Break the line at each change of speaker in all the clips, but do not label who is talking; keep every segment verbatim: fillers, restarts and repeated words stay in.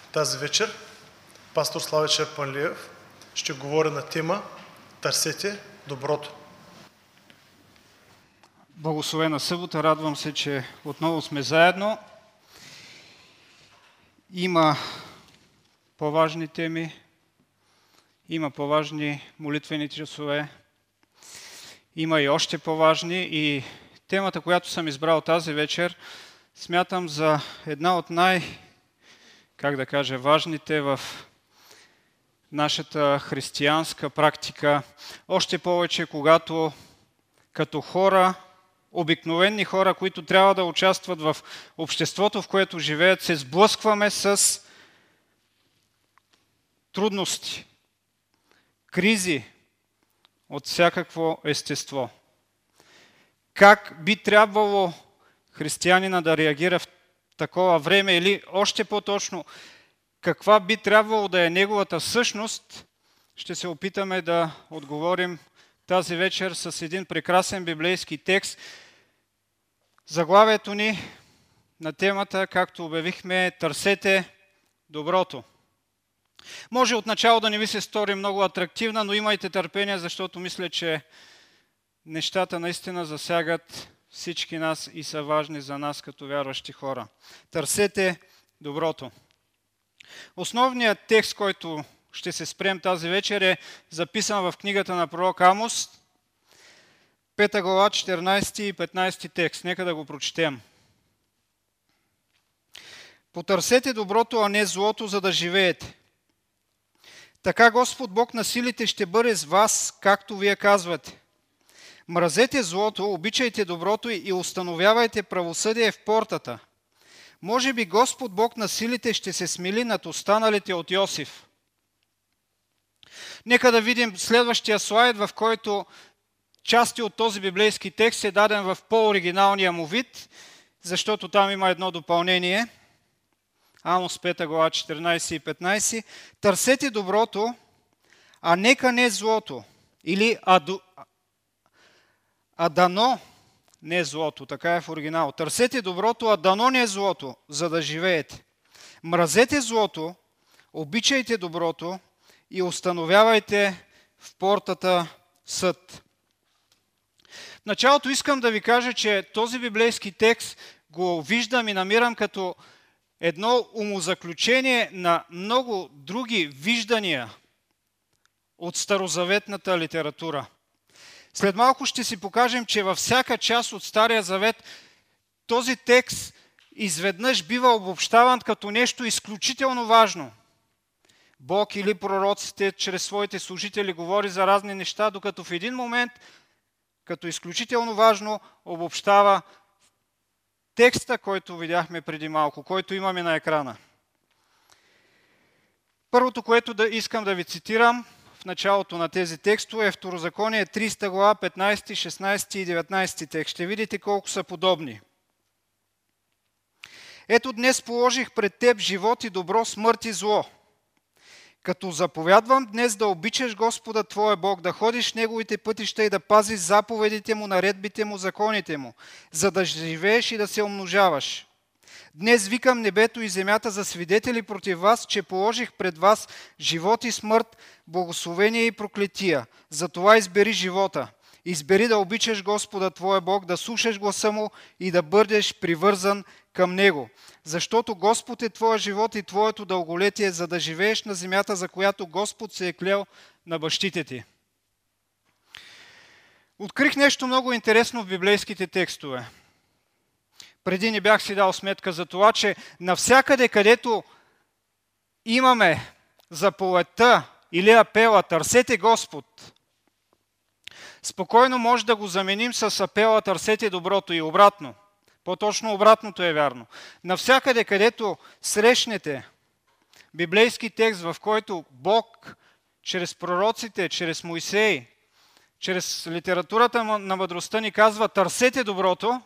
Тази вечер пастор Слави Черпанлиев ще говори на тема "Търсете доброто".
Благословена събота, радвам се, че отново сме заедно. Има по-важни теми, има по-важни молитвени часове, има и още по-важни, и темата, която съм избрал тази вечер, смятам за една от най, как да кажа, важните в нашата християнска практика. Още повече, когато като хора, обикновени хора, които трябва да участват в обществото, в което живеят, се сблъскваме с трудности, кризи от всякакво естество. Как би трябвало християнина да реагира в такова време, или още по-точно, каква би трябвало да е неговата същност, ще се опитаме да отговорим тази вечер с един прекрасен библейски текст. Заглавието ни на темата, както обявихме, е "Търсете доброто". Може отначало да не ви се стори много атрактивна, но имайте търпение, защото мисля, че нещата наистина засягат всички нас и са важни за нас като вярващи хора. Търсете доброто. Основният текст, който ще се спрем тази вечер, е записан в книгата на пророк Амос, пета глава, четиринадесети и петнадесети текст. Нека да го прочетем. "Потърсете доброто, а не злото, за да живеете. Така Господ Бог на силите ще бъде с вас, както вие казвате. Мразете злото, обичайте доброто и установявайте правосъдие в портата. Може би Господ Бог на силите ще се смили над останалите от Йосиф." Нека да видим следващия слайд, в който части от този библейски текст е даден в по-оригиналния му вид, защото там има едно допълнение. Амос пета глава, четиринадесети и петнадесети. "Търсете доброто, а нека не злото." Или аду... а дано не злото. Така е в оригинал. "Търсете доброто, а дано не злото, за да живеете. Мразете злото, обичайте доброто и установявайте в портата съд." В началото искам да ви кажа, че този библейски текст го виждам и намирам като едно умозаключение на много други виждания от старозаветната литература. След малко ще си покажем, че във всяка част от Стария завет този текст изведнъж бива обобщаван като нещо изключително важно. Бог или пророците чрез своите служители говори за разни неща, докато в един момент, като изключително важно, обобщава текста, който видяхме преди малко, който имаме на екрана. Първото, което да искам да ви цитирам в началото на тези текстове, е Второзаконие, тридесета глава, петнадесети, шестнадесети и деветнадесети текст. Ще видите колко са подобни. "Ето днес положих пред теб живот и добро, смърт и зло. Като заповядвам днес да обичаш Господа твоя Бог, да ходиш в Неговите пътища и да пазиш заповедите Му, наредбите Му, законите Му, за да живееш и да се умножаваш. Днес викам небето и земята за свидетели против вас, че положих пред вас живот и смърт, благословение и проклетия. Затова избери живота. Избери да обичаш Господа твоя Бог, да слушаш гласа Му и да бъдеш привързан към Него. Защото Господ е твоя живот и твоето дълголетие, за да живееш на земята, за която Господ се е клел на бащите ти." Открих нещо много интересно в библейските текстове. Преди не бях си дал сметка за това, че навсякъде, където имаме заповедта или апела "Търсете Господ", спокойно може да го заменим с апела "Търсете доброто" и обратно. По-точно обратното е вярно. Навсякъде, където срещнете библейски текст, в който Бог чрез пророците, чрез Моисей, чрез литературата на мъдростта ни казва "Търсете доброто",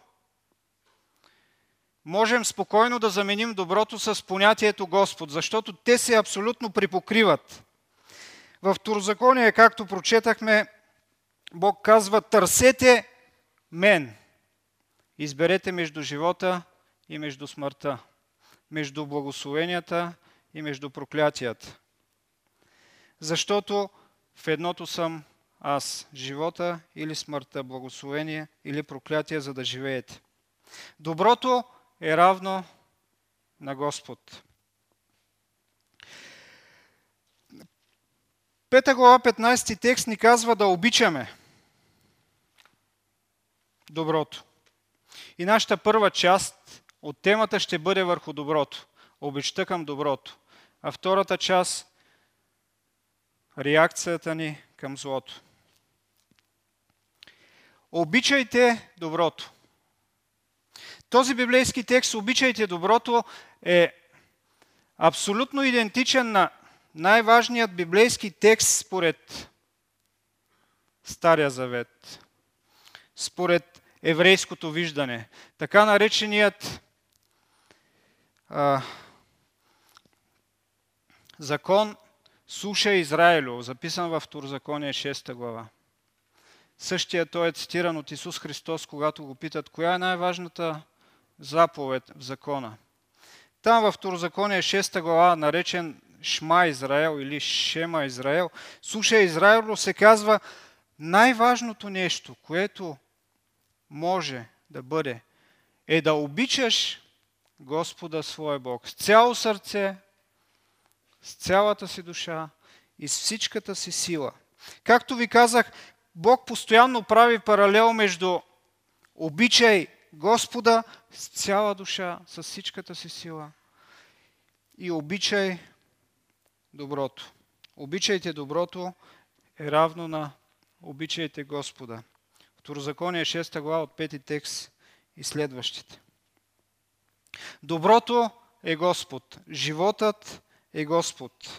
можем спокойно да заменим доброто с понятието Господ, защото те се абсолютно припокриват. В Второзаконие, както прочетахме, Бог казва "Търсете мен". Изберете между живота и между смъртта, между благословенията и между проклятията. Защото в едното съм аз, живота или смъртта, благословение или проклятие, за да живеете. Доброто е равно на Господ. Пета глава, петнайсети текст ни казва да обичаме доброто. И нашата първа част от темата ще бъде върху доброто. Обичта към доброто. А втората част реакцията ни към злото. Обичайте доброто. Този библейски текст "Обичайте доброто" е абсолютно идентичен на най-важният библейски текст според Стария завет, според еврейското виждане. Така нареченият а, закон "Слушай, Израилю", записан във Второзаконие шеста глава. Същия той е цитиран от Исус Христос, когато го питат коя е най-важната заповед в закона. Там във Второзаконие шеста глава, наречен Шма Израел или Шема Израел, "Слушай, Израилю", се казва най-важното нещо, което може да бъде, е да обичаш Господа своя Бог с цяло сърце, с цялата си душа и с всичката си сила. Както ви казах, Бог постоянно прави паралел между обичай Господа с цяла душа, с всичката си сила и обичай доброто. Обичайте доброто е равно на обичайте Господа. Второзаконие шеста глава от пети текст и следващите. Доброто е Господ. Животът е Господ.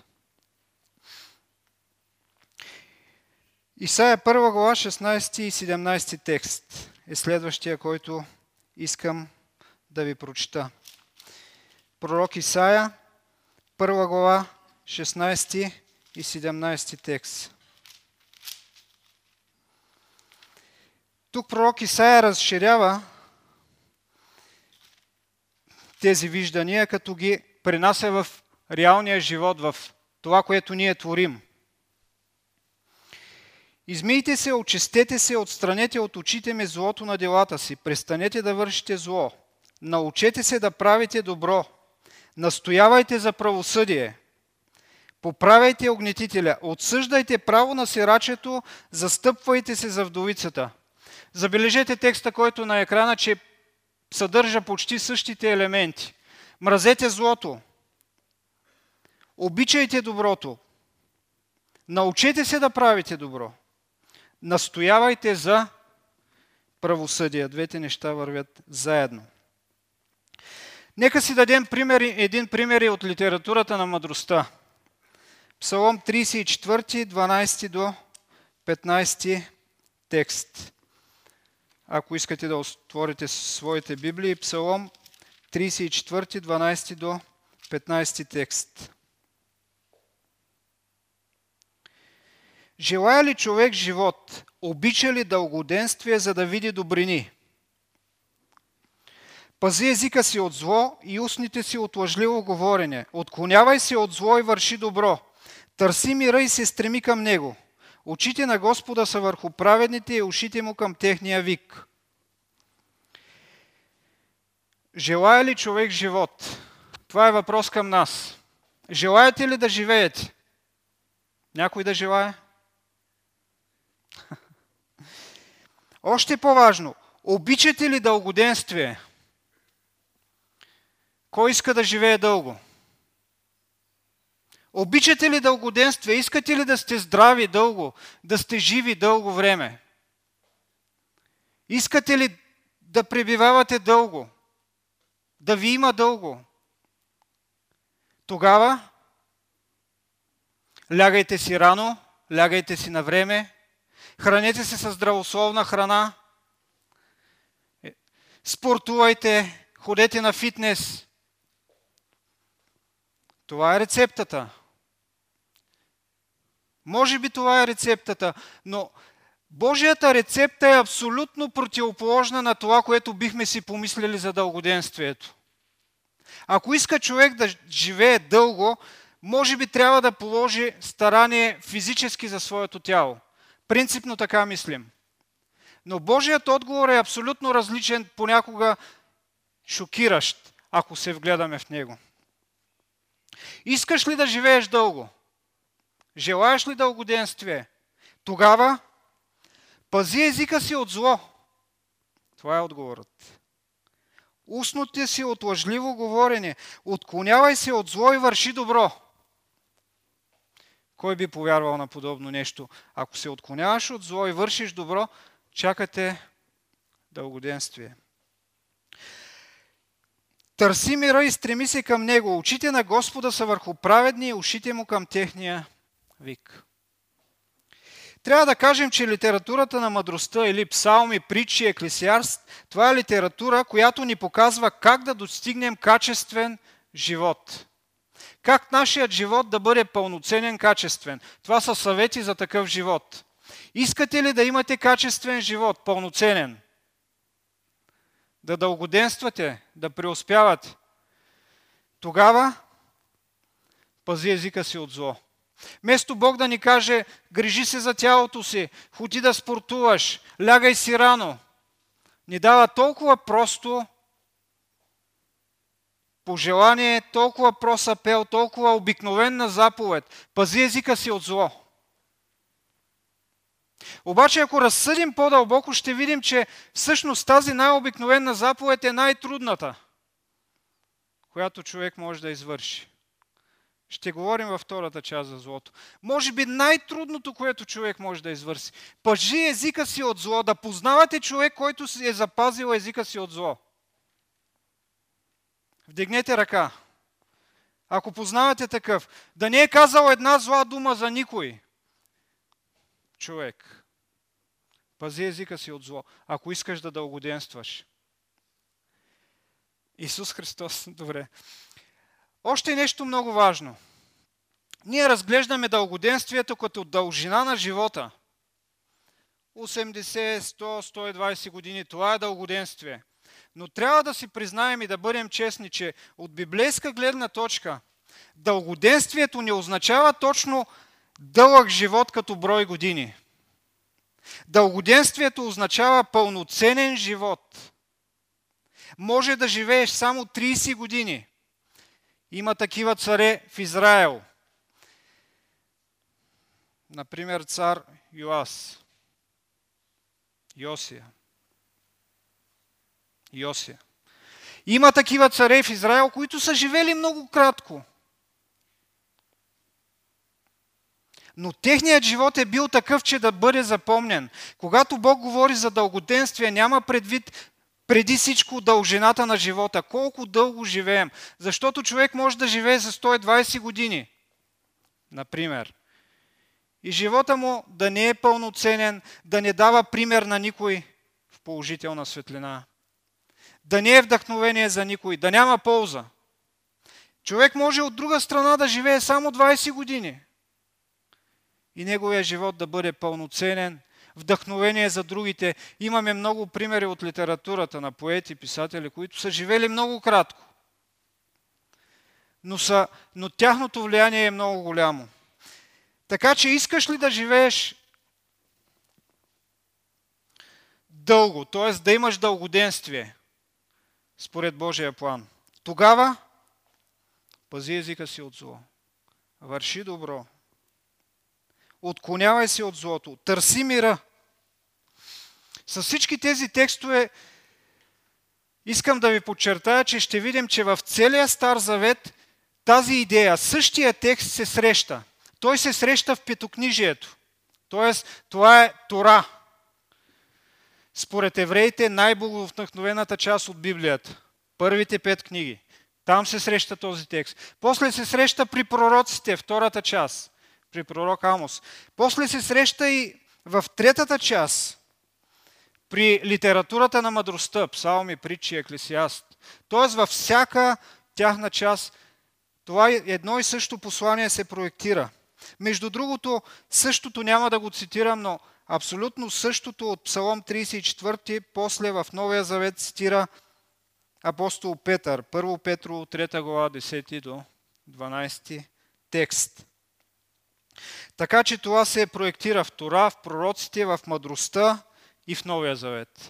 Исаия първа глава, шестнайсети и седемнайсети текст е следващия, който искам да ви прочита. Пророк Исаия, първа глава, шестнайсети и седемнайсети текст. Тук пророк Исаия разширява тези виждания, като ги принася в реалния живот, в това, което ние творим. "Измийте се, очистете се, отстранете от очите ми злото на делата си, престанете да вършите зло, научете се да правите добро, настоявайте за правосъдие, поправяйте огнетителя, отсъждайте право на сирачето, застъпвайте се за вдовицата." Забележете текста, който на екрана, че съдържа почти същите елементи. Мразете злото, обичайте доброто, научете се да правите добро, настоявайте за правосъдие. Двете неща вървят заедно. Нека си дадем пример, един пример от литературата на мъдростта. Псалом трийсет и четвърти, дванайсети до петнайсети текст. Ако искате да отворите своите Библии, Псалом трийсет и четвърти, дванайсети до петнайсети текст. "Желая ли човек живот, обича ли дългоденствие, за да види добрини? Пази езика си от зло и устните си от лъжливо говорене. Отклонявай се от зло и върши добро. Търси мира и се стреми към него. Очите на Господа са върху праведните и ушите му към техния вик." Желая ли човек живот? Това е въпрос към нас. Желаете ли да живеете? Някой да желае? Още по-важно, обичате ли дългоденствие? Кой иска да живее дълго? Обичате ли дългоденствие? Искате ли да сте здрави дълго, да сте живи дълго време? Искате ли да пребивавате дълго, да ви има дълго? Тогава лягайте си рано, лягайте си на време, хранете се със здравословна храна, спортувайте, ходете на фитнес. Това е рецептата. Може би това е рецептата, но Божията рецепта е абсолютно противоположна на това, което бихме си помислили за дългоденствието. Ако иска човек да живее дълго, може би трябва да положи старание физически за своето тяло. Принципно така мислим. Но Божият отговор е абсолютно различен, понякога шокиращ, ако се вгледаме в него. Искаш ли да живееш дълго? Желаеш ли дългоденствие? Тогава пази езика си от зло. Това е отговорът. Устните си от лъжливо говорене. Отклонявай се от зло и върши добро. Кой би повярвал на подобно нещо? Ако се отклоняваш от зло и вършиш добро, чакате дългоденствие. Търси мира и стреми се към него. Очите на Господа са върху праведни и ушите му към техния вик. Трябва да кажем, че литературата на мъдростта или псалми, притчи, еклесиаст, това е литература, която ни показва как да достигнем качествен живот. Как нашият живот да бъде пълноценен, качествен. Това са съвети за такъв живот. Искате ли да имате качествен живот, пълноценен? Да дългоденствате, да преуспявате? Тогава пази езика си от зло. Вместо Бог да ни каже, грижи се за тялото си, ходи да спортуваш, лягай си рано, ни дава толкова просто пожелание, толкова прост апел, толкова обикновена заповед. Пази езика си от зло. Обаче, ако разсъдим по-дълбоко, ще видим, че всъщност тази най-обикновена заповед е най-трудната, която човек може да извърши. Ще говорим във втората част за злото. Може би най-трудното, което човек може да извърши. Пажи езика си от зло, да познавате човек, който е запазил езика си от зло. Вдигнете ръка. Ако познавате такъв, да не е казал една зла дума за никой човек. Пази езика си от зло, ако искаш да дългоденстваш. Исус Христос, добре. Още нещо много важно. Ние разглеждаме дългоденствието като дължина на живота. осемдесет, сто, сто и двайсет години, това е дългоденствие. Но трябва да си признаем и да бъдем честни, че от библейска гледна точка дългоденствието не означава точно дълъг живот като брой години. Дългоденствието означава пълноценен живот. Може да живееш само трийсет години. Има такива царе в Израел. Например, цар Йоас. Йосия. Йосия. Има такива царе в Израел, които са живели много кратко. Но техният живот е бил такъв, че да бъде запомнен. Когато Бог говори за дългоденствие, няма предвид преди всичко дължината на живота. Колко дълго живеем. Защото човек може да живее за сто и двайсет години. Например. И живота му да не е пълноценен, да не дава пример на никой в положителна светлина. Да не е вдъхновение за никой, да няма полза. Човек може от друга страна да живее само двайсет години. И неговия живот да бъде пълноценен, вдъхновение за другите. Имаме много примери от литературата на поети, писатели, които са живели много кратко. Но, са, но тяхното влияние е много голямо. Така че искаш ли да живееш дълго, т.е. да имаш дългоденствие, според Божия план, тогава пази езика си от зло. Върши добро. Отклонявай се от злото. Търси мира. С всички тези текстове искам да ви подчертая, че ще видим, че в целия Стар Завет тази идея, същия текст се среща. Той се среща в Петокнижието. Тоест, това е Тора. Според евреите най-боговдъхновената част от Библията. Първите пет книги. Там се среща този текст. После се среща при пророците, втората част. При пророк Амос. После се среща и в третата част. При литературата на мъдростта, псалми, притчи, еклесиаст. Тоест във всяка тяхна част това едно и също послание се проектира. Между другото, същото няма да го цитирам, но абсолютно същото от Псалом трийсет и четвърти, после в Новия Завет цитира апостол Петър, първо Петрово, трета глава, десети до дванадесети текст. Така че това се проектира в Тора, в пророците, в мъдростта и в Новия Завет.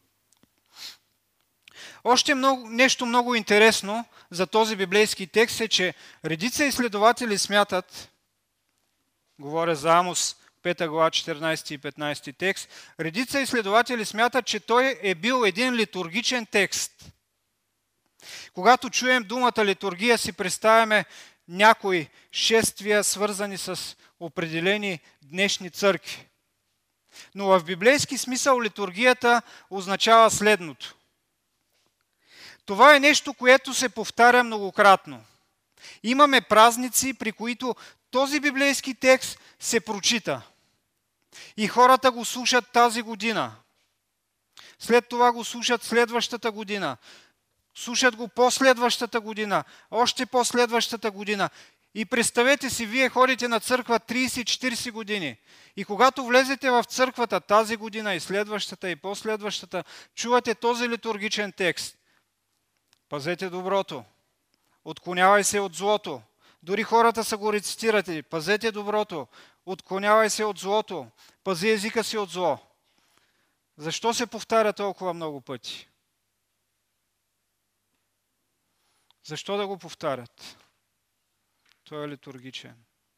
Още много, нещо много интересно за този библейски текст е, че редица изследователи смятат, говоря за Амос, пета глава, четиринадесети и петнадесети текст, редица изследователи смятат, че той е бил един литургичен текст. Когато чуем думата литургия, си представяме някои шествия, свързани с определени днешни църкви. Но в библейски смисъл литургията означава следното. Това е нещо, което се повтаря многократно. Имаме празници, при които този библейски текст се прочита. И хората го слушат тази година. След това го слушат следващата година. Слушат го последващата година. Още последващата година. И представете си, вие ходите на църква тридесет-четиридесет години. И когато влезете в църквата тази година и следващата и последващата, чувате този литургичен текст. Пазете доброто. Отклонявай се от злото. Дори хората са го рецитирали. Пазете доброто. Отклонявай се от злото. Пази езика си от зло. Защо се повтаря толкова много пъти? Защо да го повтарят? Той е литургичен.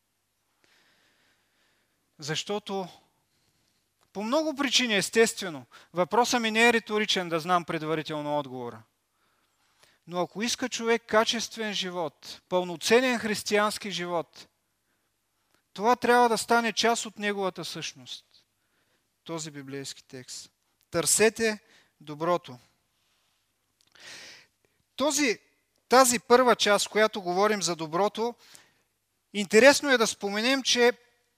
Защото по много причини, естествено, въпросът ми не е риторичен, да знам предварително отговора. Но ако иска човек качествен живот, пълноценен християнски живот, това трябва да стане част от неговата същност. Този библейски текст. Търсете доброто. Този, тази първа част, в която говорим за доброто, интересно е да споменем, че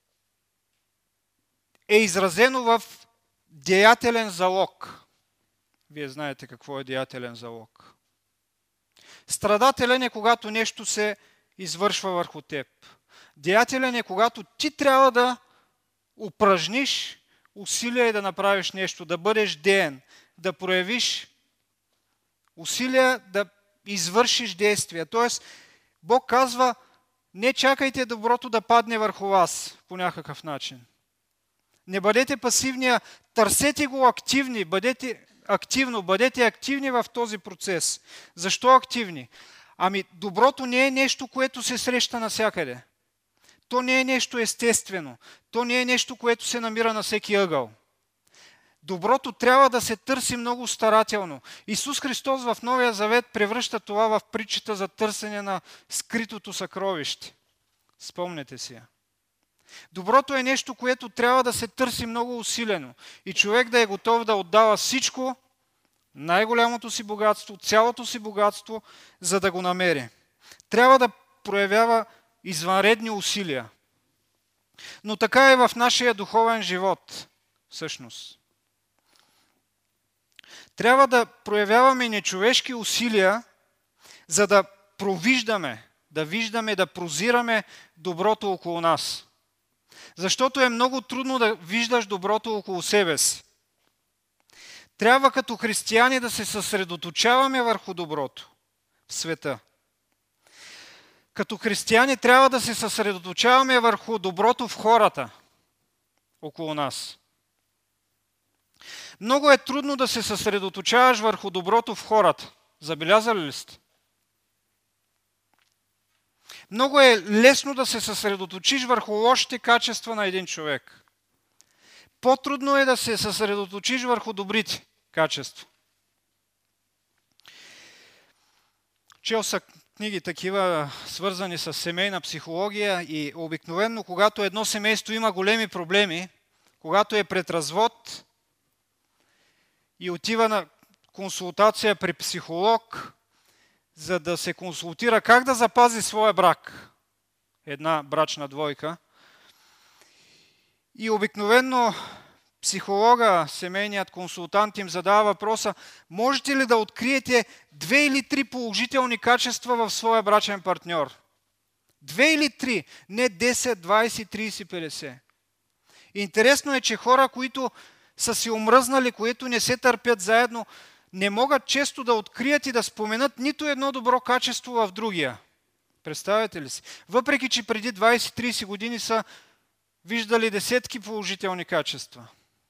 е изразено в деятелен залог. Вие знаете какво е деятелен залог. Страдателен е, когато нещо се извършва върху теб. Деятелен е, когато ти трябва да упражниш усилия и да направиш нещо, да бъдеш деен, да проявиш усилия, да извършиш действия. Тоест, Бог казва, не чакайте доброто да падне върху вас по някакъв начин. Не бъдете пасивни, търсете го активни, бъдете активно, бъдете активни в този процес. Защо активни? Ами доброто не е нещо, което се среща навсякъде. То не е нещо естествено. То не е нещо, което се намира на всеки ъгъл. Доброто трябва да се търси много старателно. Исус Христос в Новия Завет превръща това в притчата за търсене на скритото съкровище. Спомнете си я. Доброто е нещо, което трябва да се търси много усилено. И човек да е готов да отдава всичко, най-голямото си богатство, цялото си богатство, за да го намери. Трябва да проявява извънредни усилия. Но така е в нашия духовен живот, всъщност. Трябва да проявяваме нечовешки усилия, за да провиждаме, да виждаме, да прозираме доброто около нас. Защото е много трудно да виждаш доброто около себе си. Трябва като християни да се съсредоточаваме върху доброто в света. Като християни трябва да се съсредоточаваме върху доброто в хората около нас. Много е трудно да се съсредоточаваш върху доброто в хората. Забелязали ли сте? Много е лесно да се съсредоточиш върху лошите качества на един човек. По-трудно е да се съсредоточиш върху добрите качества. Чел са книги такива, свързани с семейна психология и обикновено, когато едно семейство има големи проблеми, когато е пред развод и отива на консултация при психолог, за да се консултира как да запази своя брак. Една брачна двойка. И обикновено психолога, семейният консултант им задава въпроса, можете ли да откриете две или три положителни качества в своя брачен партньор? Две или три, не десет, двайсет, трийсет, петдесет. Интересно е, че хора, които са си омръзнали, които не се търпят заедно, не могат често да открият и да споменат нито едно добро качество в другия. Представяте ли си? Въпреки че преди двайсет-трийсет години са виждали десетки положителни качества.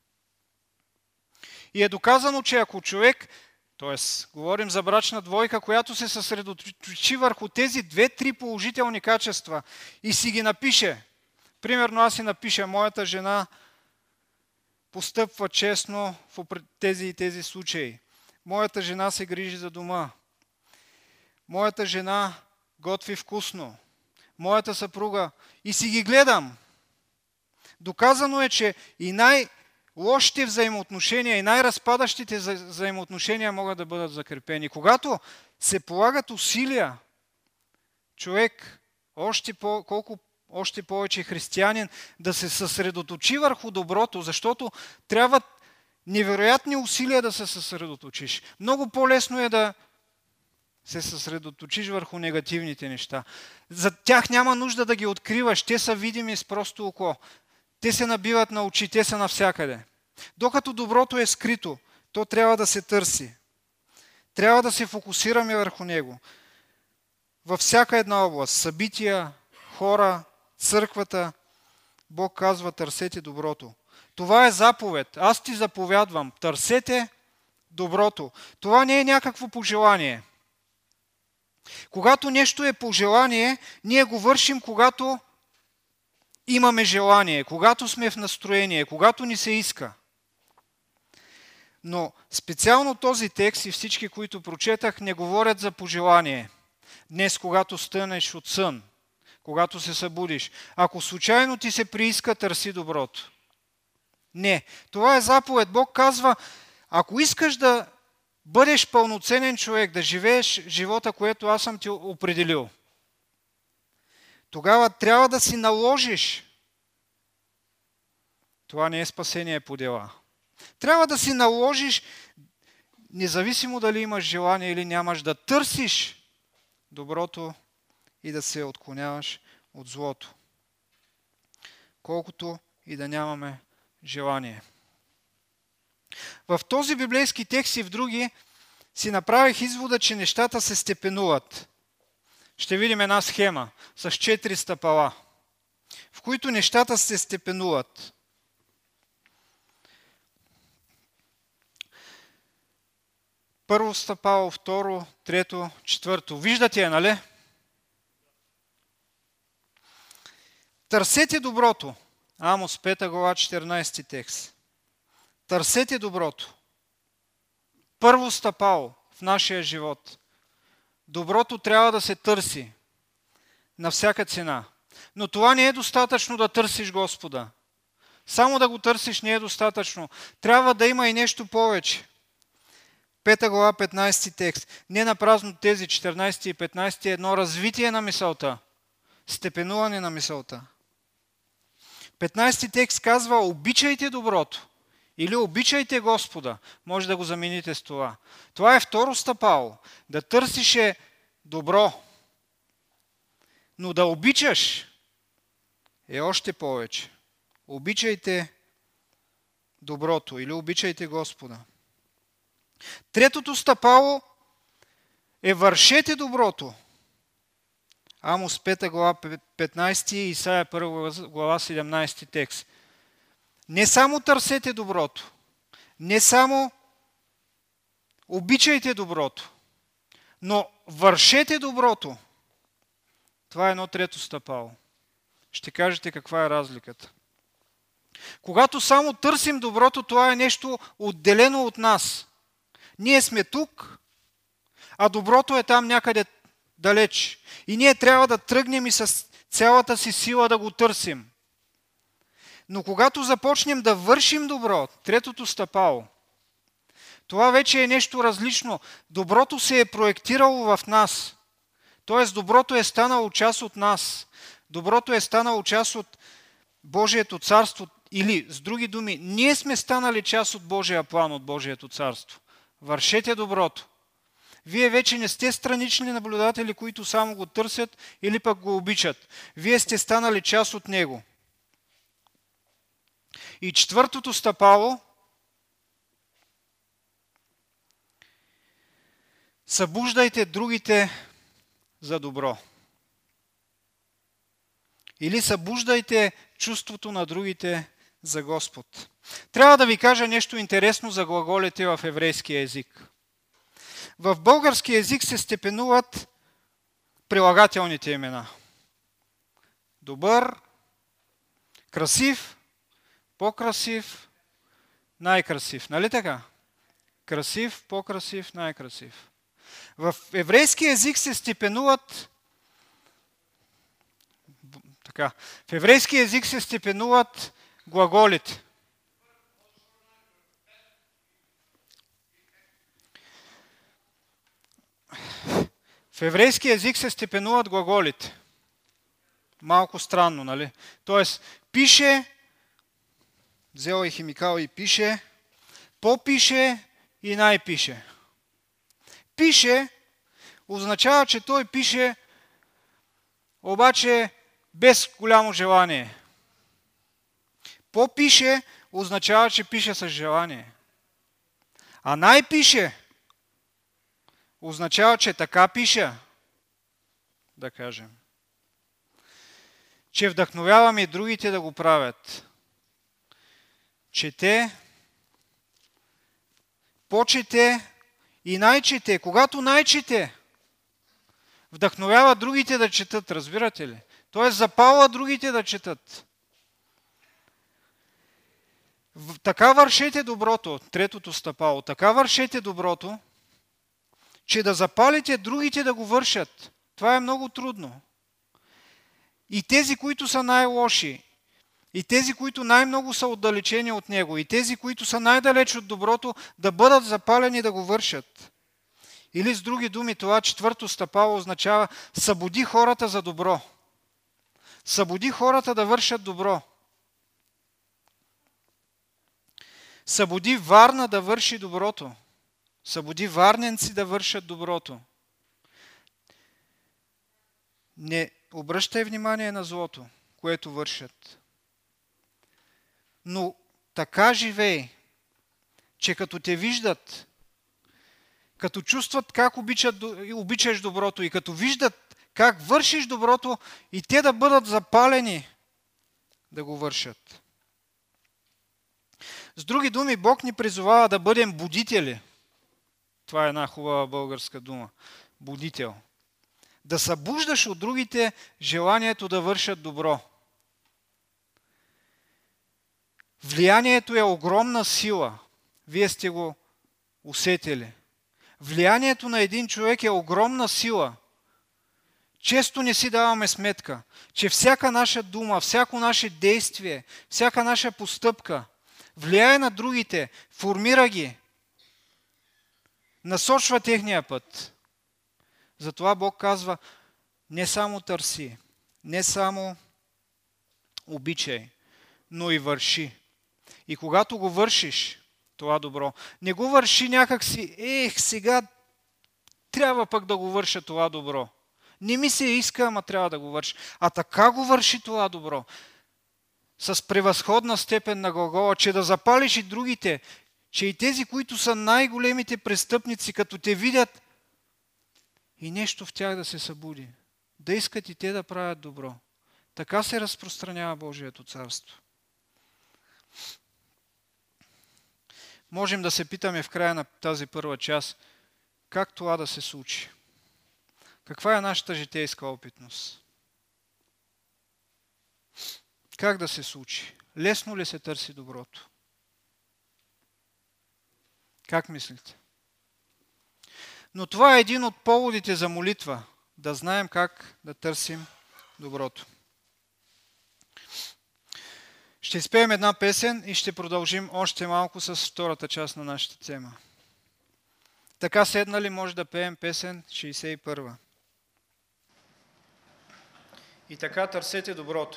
И е доказано, че ако човек, т.е. говорим за брачна двойка, която се съсредоточи върху тези две-три положителни качества и си ги напише. Примерно аз си напиша: моята жена постъпва честно в тези и тези случаи. Моята жена се грижи за дома. Моята жена готви вкусно. Моята съпруга. И си ги гледам. Доказано е, че и най-лошите взаимоотношения, и най-разпадащите взаимоотношения могат да бъдат закрепени. Когато се полагат усилия, човек, още по, колко още повече християнин, да се съсредоточи върху доброто, защото трябва невероятни усилия да се съсредоточиш. Много по-лесно е да се съсредоточиш върху негативните неща. За тях няма нужда да ги откриваш, те са видими с просто око. Те се набиват на очи, те са навсякъде. Докато доброто е скрито, то трябва да се търси. Трябва да се фокусираме върху него. Във всяка една област, събития, хора, църквата, Бог казва: търсете доброто. Това е заповед. Аз ти заповядвам. Търсете доброто. Това не е някакво пожелание. Когато нещо е пожелание, ние го вършим, когато имаме желание, когато сме в настроение, когато ни се иска. Но специално този текст и всички, които прочетах, не говорят за пожелание. Днес, когато стънеш от сън, когато се събудиш, ако случайно ти се прииска, търси доброто. Не, това е заповед. Бог казва: ако искаш да бъдеш пълноценен човек, да живееш живота, което аз съм ти определил, тогава трябва да си наложиш. Това не е спасение по дела. Трябва да си наложиш, независимо дали имаш желание или нямаш, да търсиш доброто и да се отклоняваш от злото. Колкото и да нямаме желание. В този библейски текст и в други си направих извода, че нещата се степенуват. Ще видим една схема с четири стъпала, в които нещата се степенуват. Първо стъпало, второ, трето, четвърто. Виждате я, нали? Търсете доброто. Амос пета глава, четиринайсети текст. Търсете доброто. Първо стъпало в нашия живот. Доброто трябва да се търси на всяка цена. Но това не е достатъчно да търсиш Господа. Само да го търсиш не е достатъчно. Трябва да има и нещо повече. Пета глава, петнайсети текст. Не напразно тези четиринайсети и петнайсети е едно развитие на мисълта. Степенуване на мисълта. петнайсети текст казва: обичайте доброто. Или обичайте Господа. Може да го замените с това. Това е второ стъпало. Да търсиш е добро. Но да обичаш е още повече. Обичайте доброто или обичайте Господа. Третото стъпало е вършете доброто. Амос пета глава петнайсети и Исаия първа глава седемнайсети текст. Не само търсете доброто, не само обичайте доброто, но вършете доброто. Това е едно трето стъпало. Ще кажете каква е разликата. Когато само търсим доброто, това е нещо отделено от нас. Ние сме тук, а доброто е там някъде далеч. И ние трябва да тръгнем и с цялата си сила да го търсим. Но когато започнем да вършим добро, третото стъпало, това вече е нещо различно. Доброто се е проектирало в нас. Тоест доброто е станало част от нас. Доброто е станало част от Божието царство. Или, с други думи, ние сме станали част от Божия план, от Божието царство. Вършете доброто. Вие вече не сте странични наблюдатели, които само го търсят или пък го обичат. Вие сте станали част от него. И четвъртото стъпало събуждайте другите за добро. Или събуждайте чувството на другите за Господ. Трябва да ви кажа нещо интересно за глаголите в еврейския език. В български език се степенуват прилагателните имена. Добър, красив, по-красив, най-красив. Нали така? Красив, по-красив, най-красив. В еврейски език се степенуват така. В еврейски език се степенуват глаголите. В еврейски език се степенуват глаголите. Малко странно, нали? Тоест, пише, взел е химикал и пише, попише и най-пише. Пише означава, че той пише, обаче без голямо желание. Попише означава, че пише с желание. А най-пише означава, че така пиша, да кажем. Че вдъхновяваме и другите да го правят. Чете, почете и най-чете. Когато най-чете, вдъхновява другите да четат, разбирате ли? Тоест запалва другите да четат. Така вършете доброто, третото стъпало, така вършете доброто, че да запалите другите да го вършат. Това е много трудно. И тези, които са най-лоши, и тези, които най-много са отдалечени от него, и тези, които са най-далеч от доброто, да бъдат запалени да го вършат. Или с други думи, това четвърто стъпало означава събуди хората за добро. Събуди хората да вършат добро. Събуди Варна да върши доброто. Събуди варненци да вършат доброто. Не обръщай внимание на злото, което вършат. Но така живей, че като те виждат, като чувстват как обичат, обичаш доброто и като виждат как вършиш доброто, и те да бъдат запалени да го вършат. С други думи, Бог ни призовава да бъдем будители. Това е една хубава българска дума. Будител. Да събуждаш от другите желанието да вършат добро. Влиянието е огромна сила. Вие сте го усетили. Влиянието на един човек е огромна сила. Често не си даваме сметка, че всяка наша дума, всяко наше действие, всяка наша постъпка влияе на другите, формира ги, насочва техния път. Затова Бог казва, не само търси, не само обичай, но и върши. И когато го вършиш, това добро, не го върши някак си, ех, сега трябва пък да го върша това добро. Не ми се иска, ама трябва да го върши. А така го върши това добро. С превъзходна степен на глагола, че да запалиш и другите, че и тези, които са най-големите престъпници, като те видят, и нещо в тях да се събуди. Да искат и те да правят добро. Така се разпространява Божието царство. Можем да се питаме в края на тази първа част, как това да се случи? Каква е нашата житейска опитност? Как да се случи? Лесно ли се търси доброто? Как мислите? Но това е един от поводите за молитва, да знаем как да търсим доброто. Ще изпеем една песен и ще продължим още малко с втората част на нашата тема. Така седнали може да пеем песен шейсет и първа. И така търсете доброто.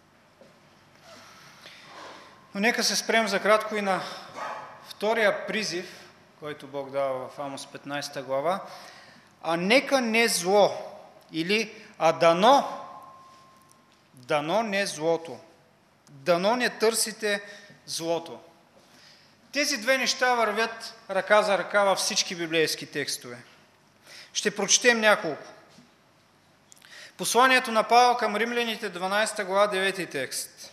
Но нека се спрем за кратко и на втория призив, който Бог дава в Амос петнайсета глава. А нека не зло, или а дано, дано не злото. Дано не търсите злото. Тези две неща вървят ръка за ръка във всички библейски текстове. Ще прочетем няколко. Посланието на Павел към римляните, дванадесета глава, девети текст.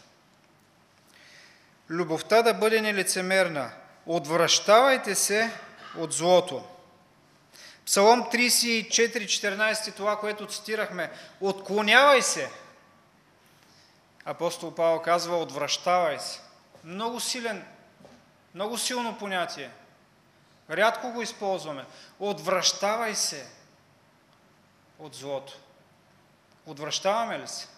Любовта да бъде нелицемерна. Отвращавайте се от злото. Псалом тридесет и четири, четиринадесет, това, което цитирахме. Отклонявай се. Апостол Павел казва, отвращавай се. Много силен, много силно понятие. Рядко го използваме. Отвращавай се от злото. Отвращаваме ли се?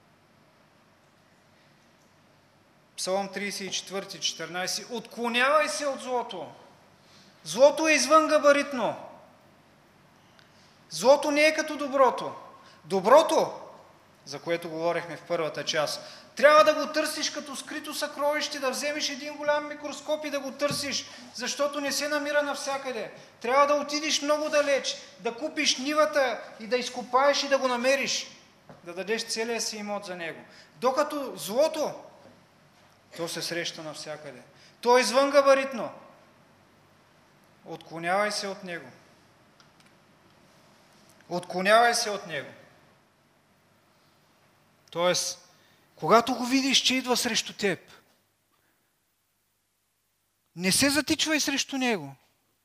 Псалом тридесет и четири, четиринадесет. Отклонявай се от злото. Злото е извънгабаритно. Злото не е като доброто. Доброто, за което говорихме в първата част, трябва да го търсиш като скрито съкровище, да вземеш един голям микроскоп и да го търсиш, защото не се намира навсякъде. Трябва да отидеш много далеч, да купиш нивата и да изкопаеш и да го намериш, да дадеш целия си имот за него. Докато злото, то се среща навсякъде. То е извънгабаритно. Отклонявай се от него. Отклонявай се от него. Тоест, когато го видиш, че идва срещу теб, не се затичвай срещу него.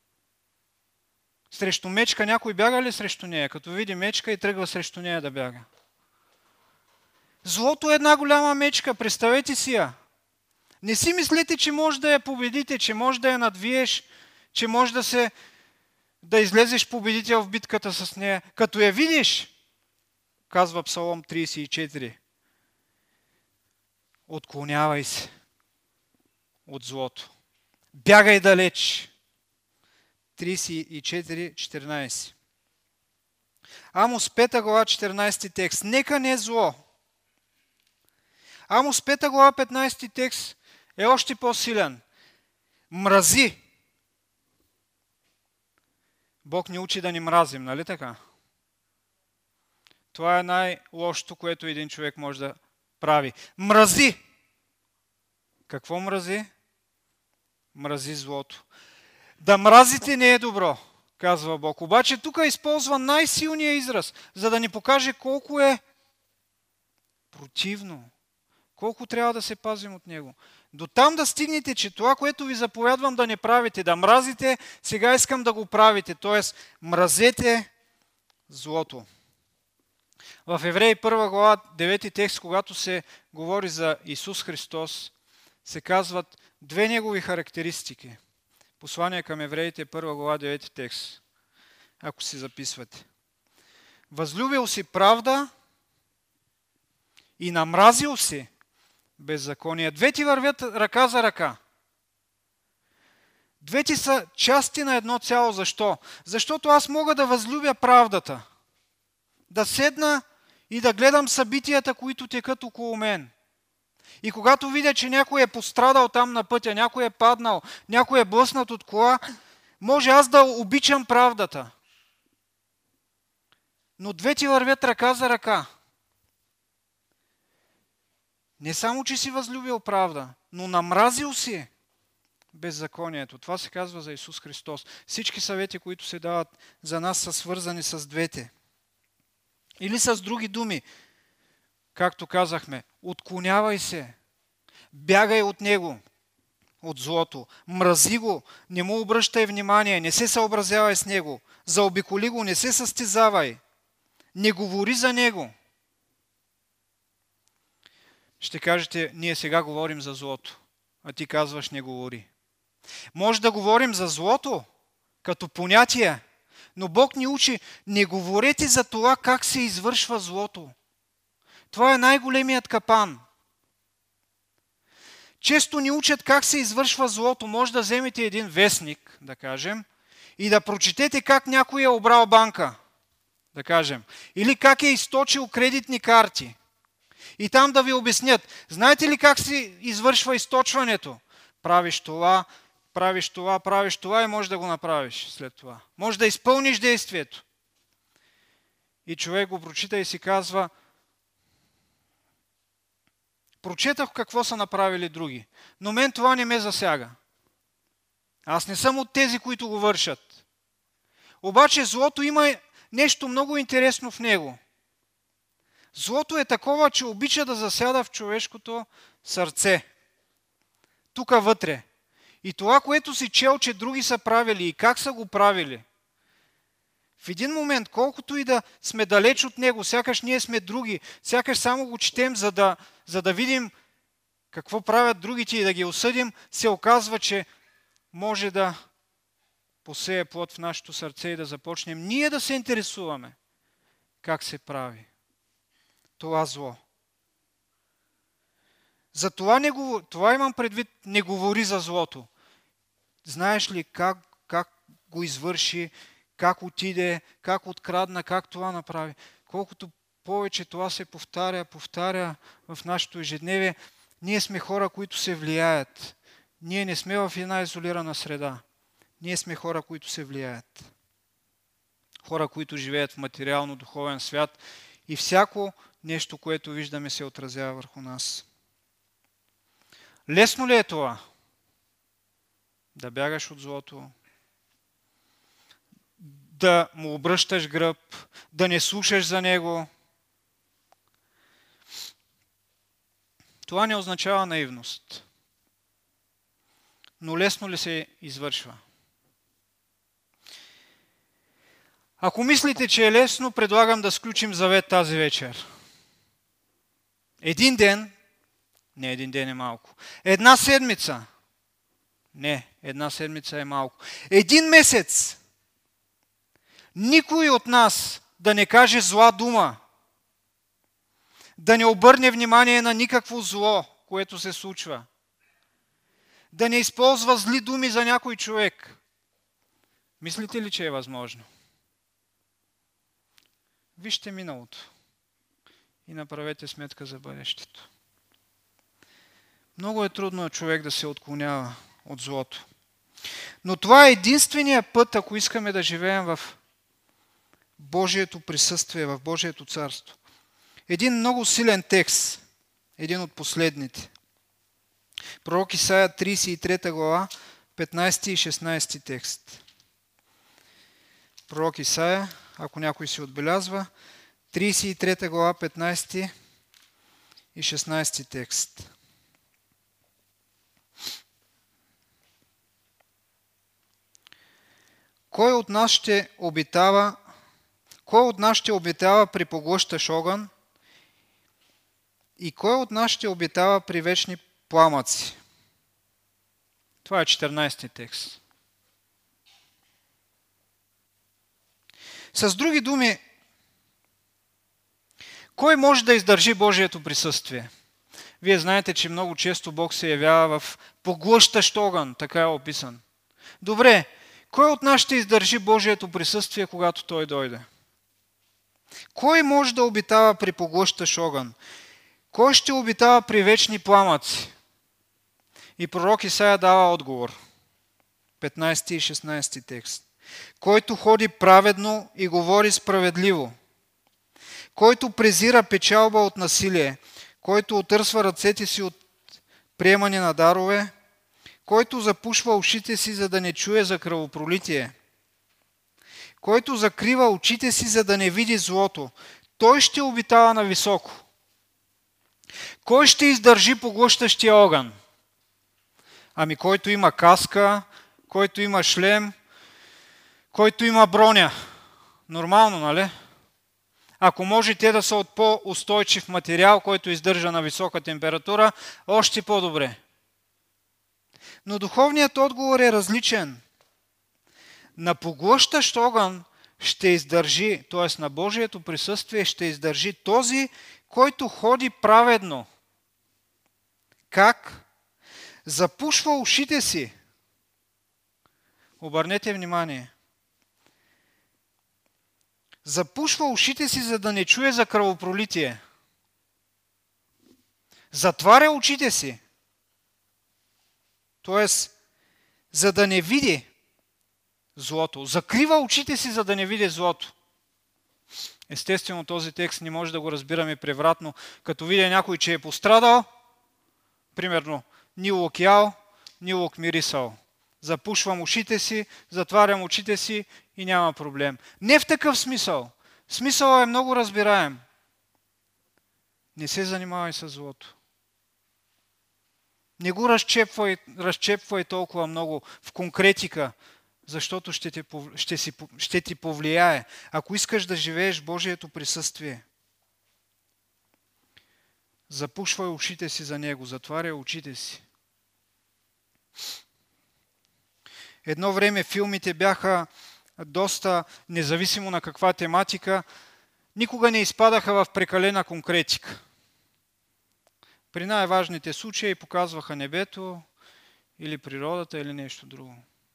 Срещу мечка някой бяга ли срещу нея? Като види мечка и тръгва срещу нея да бяга. Злото е една голяма мечка, представете си я. Не си мислете, че може да я победите, че може да я надвиеш, че може да се да излезеш победител в битката с нея. Като я видиш, казва Псалом тридесет и четири, отклонявай се от злото. Бягай далеч. тридесет и четири, четиринадесет. Амос пета глава, четиринадесети текст. Нека не е зло. Амос пета глава, петнадесети текст е още по-силен. Мрази. Бог ни учи да ни мразим, нали така? Това е най-лошото, което един човек може да прави. Мрази! Какво мрази? Мрази злото. Да мразите не е добро, казва Бог. Обаче тук използва най-силния израз, за да ни покаже колко е противно, колко трябва да се пазим от него. До там да стигнете, че това, което ви заповядвам да не правите, да мразите, сега искам да го правите. Тоест, мразете злото. В Евреи първа глава, девети текст, когато се говори за Исус Христос, се казват две негови характеристики. Послание към Евреите, първа глава, девети текст, ако си записвате. Възлюбил си правда и намразил си беззаконие. Двете вървят ръка за ръка. Двете са части на едно цяло. Защо? Защото аз мога да възлюбя правдата. Да седна и да гледам събитията, които текат около мен. И когато видя, че някой е пострадал там на пътя, някой е паднал, някой е блъснат от кола, може аз да обичам правдата. Но двете вървят ръка за ръка. Не само, че си възлюбил правда, но намразил си беззаконието. Това се казва за Исус Христос. Всички съвети, които се дават за нас, са свързани с двете. Или с други думи, както казахме, отклонявай се, бягай от него, от злото, мрази го, не му обръщай внимание, не се съобразявай с него, заобиколи го, не се състезавай, не говори за него. Ще кажете, ние сега говорим за злото, а ти казваш не говори. Може да говорим за злото като понятие, но Бог ни учи, не говорете за това как се извършва злото. Това е най-големият капан. Често ни учат как се извършва злото. Може да вземете един вестник, да кажем, и да прочетете как някой е обрал банка, да кажем, или как е източил кредитни карти. И там да ви обяснят, знаете ли как се извършва източването? Правиш това, правиш това, правиш това и можеш да го направиш след това. Може да изпълниш действието. И човек го прочита и си казва, прочетах какво са направили други, но мен това не ме засяга. Аз не съм от тези, които го вършат. Обаче злото има нещо много интересно в него. Злото е такова, че обича да засяда в човешкото сърце. Тука вътре. И това, което си чел, че други са правили и как са го правили, в един момент, колкото и да сме далеч от него, сякаш ние сме други, сякаш само го четем, за да, за да видим какво правят другите и да ги осъдим, се оказва, че може да посее плод в нашето сърце и да започнем ние да се интересуваме как се прави това зло. За това, не го, това имам предвид, не говори за злото. Знаеш ли как, как го извърши, как отиде, как открадна, как това направи. Колкото повече това се повтаря, повтаря в нашето ежедневие, ние сме хора, които се влияят. Ние не сме в една изолирана среда. Ние сме хора, които се влияят. Хора, които живеят в материално-духовен свят и всяко нещо, което виждаме, се отразява върху нас. Лесно ли е това? Да бягаш от злото, да му обръщаш гръб, да не слушаш за него. Това не означава наивност. Но лесно ли се извършва? Ако мислите, че е лесно, предлагам да сключим завет тази вечер. Един ден, не един ден е малко, една седмица, не, една седмица е малко, един месец, никой от нас да не каже зла дума, да не обърне внимание на никакво зло, което се случва, да не използва зли думи за някой човек. Мислите ли, че е възможно? Вижте миналото и направете сметка за бъдещето. Много е трудно човек да се отклонява от злото. Но това е единствения път, ако искаме да живеем в Божието присъствие, в Божието царство. Един много силен текст, един от последните. Пророк Исаия, тридесет и трета глава, петнадесети и шестнадесети текст. Пророк Исаия, ако някой си отбелязва, тридесет и трета глава, петнадесети и шестнадесети текст. Кой от нас ще обитава, кой от нас ще обитава при поглъщащ огън и кой от нас ще обитава при вечни пламъци? Това е четиринадесети текст. С други думи, кой може да издържи Божието присъствие? Вие знаете, че много често Бог се явява в поглъщащ огън, така е описан. Добре, кой от нас ще издържи Божието присъствие, когато Той дойде? Кой може да обитава при поглъщащ огън? Кой ще обитава при вечни пламъци? И пророк Исаия дава отговор. петнадесети и шестнадесети текст. Който ходи праведно и говори справедливо, който презира печалба от насилие, който отърсва ръцете си от приемане на дарове, който запушва ушите си, за да не чуе за кръвопролитие, който закрива очите си, за да не види злото, той ще обитава на високо. Кой ще издържи поглъщащия огън? Ами който има каска, който има шлем, който има броня. Нормално, нали? Ако може те да са от по-устойчив материал, който издържа на висока температура, още по-добре. Но духовният отговор е различен. На поглъщащ огън ще издържи, т.е. на Божието присъствие ще издържи този, който ходи праведно. Как? Запушва ушите си. Обърнете внимание. Запушва ушите си, за да не чуе за кръвопролитие. Затваря очите си. Тоест, за да не види злото. Закрива очите си, за да не види злото. Естествено, този текст не може да го разбираме превратно. Като видя някой, че е пострадал, примерно, ни лук ял, ни лук мирисал. Запушвам ушите си, затварям очите си и няма проблем. Не в такъв смисъл. Смисълът е много разбираем. Не се занимавай с злото. Не го разчепвай, разчепвай толкова много в конкретика, защото ще, те, ще, си, ще ти повлияе, ако искаш да живееш Божието присъствие. Запушвай ушите си за него, затваряй очите си. Едно време филмите бяха доста, независимо на каква тематика, никога не изпадаха в прекалена конкретика. При най-важните случаи показваха небето или природата или нещо друго.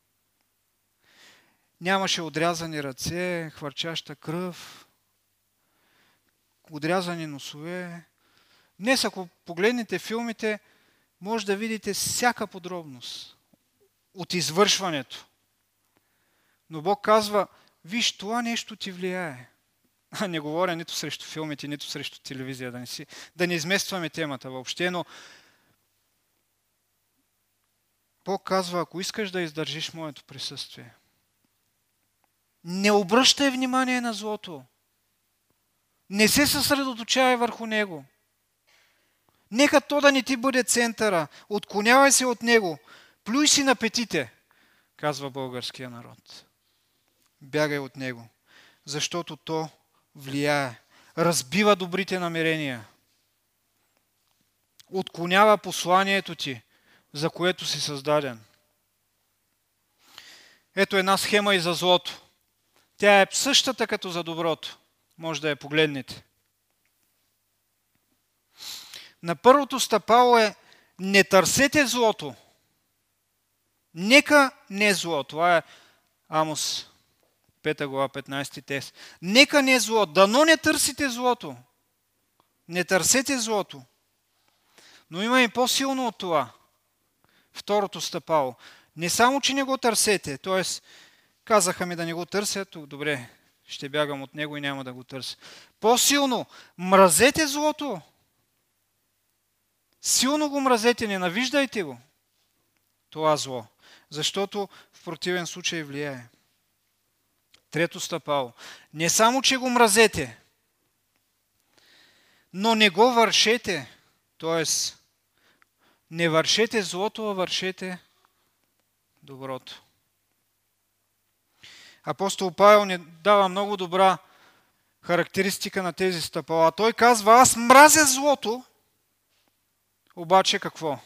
Нямаше отрязани ръце, хвърчаща кръв, отрязани носове. Днес, ако погледнете филмите, може да видите всяка подробност от извършването. Но Бог казва, виж, това нещо ти влияе. Не говоря нито срещу филмите, нито срещу телевизия, да не, си, да не изместваме темата въобще, но Бог казва, ако искаш да издържиш моето присъствие, не обръщай внимание на злото. Не се съсредоточавай върху него. Нека то да не ти бъде центъра. Отклонявай се от него. Плюй си на петите, казва българския народ. Бягай от него, защото то влияе, разбива добрите намерения, отклонява посланието ти, за което си създаден. Ето една схема и за злото. Тя е същата като за доброто. Може да я погледнете. На първото стъпало е не търсете злото. Нека не зло. Това е Амос пета глава, петнайсети текст. Нека не зло. Дано не търсите злото. Не търсете злото. Но има и по-силно от това. Второто стъпало. Не само, че не го търсете, т.е. казаха ми да не го търся, добре, ще бягам от него и няма да го търся. По-силно, мразете злото. Силно го мразете, ненавиждайте го. Това зло. Защото в противен случай влияе. Трето стъпало. Не само, че го мразете, но не го вършете. Тоест, не вършете злото, а вършете доброто. Апостол Павел ни дава много добра характеристика на тези стъпала. Той казва, аз мразя злото, обаче какво?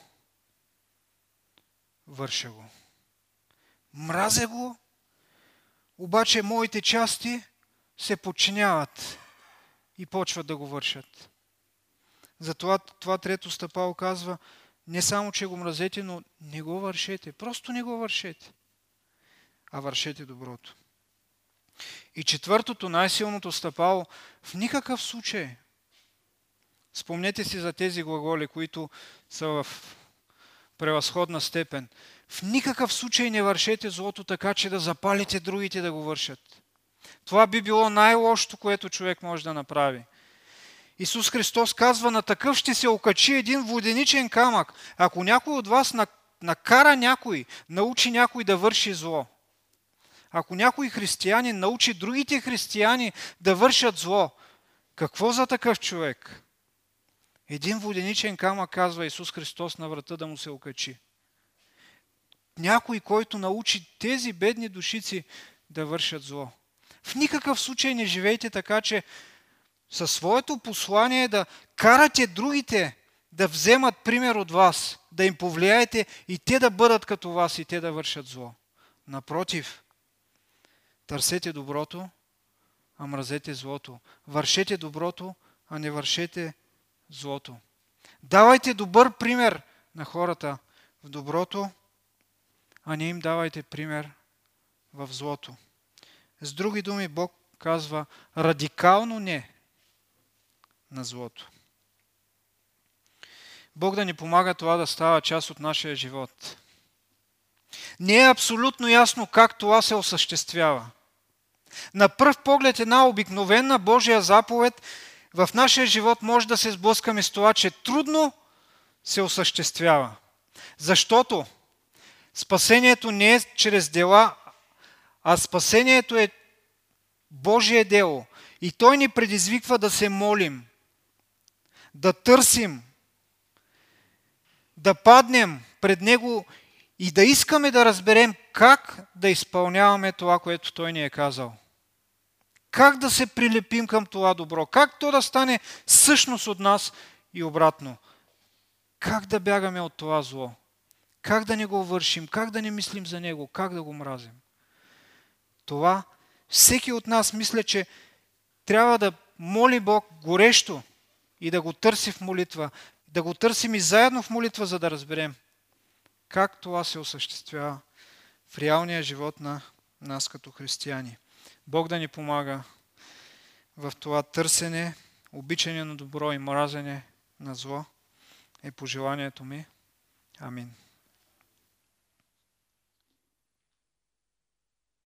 Върша го. Мразя го, обаче моите части се подчиняват и почват да го вършат. Затова това трето стъпало казва, не само, че го мразете, но не го вършете. Просто не го вършете, а вършете доброто. И четвъртото, най-силното стъпало, в никакъв случай. Спомнете си за тези глаголи, които са в превъзходна степен. В никакъв случай не вършете злото така, че да запалите другите да го вършат. Това би било най-лошото, което човек може да направи. Исус Христос казва, на такъв ще се окачи един воденичен камък. Ако някой от вас накара някой, научи някой да върши зло. Ако някой християнин научи другите християни да вършат зло, какво за такъв човек? Един воденичен камък, казва Исус Христос, на врата да му се окачи. Някой, който научи тези бедни душици да вършат зло. В никакъв случай не живейте така, че със своето послание да карате другите да вземат пример от вас, да им повлияете и те да бъдат като вас и те да вършат зло. Напротив, търсете доброто, а мразете злото. Вършете доброто, а не вършете злото. Давайте добър пример на хората в доброто, а не им давайте пример в злото. С други думи, Бог казва радикално не на злото. Бог да ни помага това да става част от нашия живот. Не е абсолютно ясно как това се осъществява. На пръв поглед една обикновена Божия заповед в нашия живот може да се сблъскаме с това, че трудно се осъществява. Защото спасението не е чрез дела, А спасението е Божие дело. И Той ни предизвиква да се молим, да търсим, да паднем пред Него и да искаме да разберем как да изпълняваме това, което Той ни е казал. Как да се прилепим към това добро, как то да стане същност от нас и обратно. Как да бягаме от това зло, как да не го вършим, как да не мислим за него, как да го мразим. Това всеки от нас мисля, че трябва да моли Бог горещо и да го търси в молитва, да го търсим и заедно в молитва, за да разберем как това се осъществява в реалния живот на нас като християни. Бог да ни помага в това търсене, обичане на добро и мразене на зло е пожеланието ми. Амин.